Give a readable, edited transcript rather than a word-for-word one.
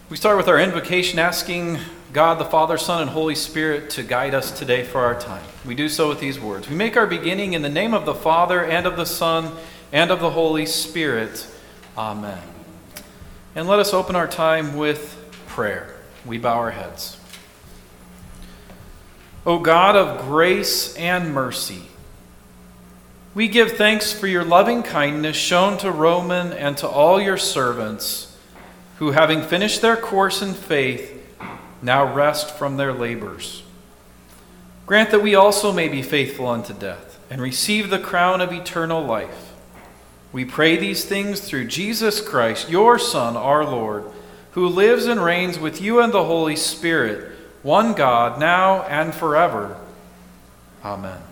We start with our invocation, asking God, the Father, Son, and Holy Spirit to guide us today for our time. We do so with these words. We make our beginning in the name of the Father, and of the Son, and of the Holy Spirit. Amen. And let us open our time with prayer. We bow our heads. O God of grace and mercy, we give thanks for your loving kindness shown to Roman and to all your servants, who, having finished their course in faith, now rest from their labors. Grant that we also may be faithful unto death and receive the crown of eternal life. We pray these things through Jesus Christ, your Son, our Lord, who lives and reigns with you and the Holy Spirit, one God, now and forever. Amen.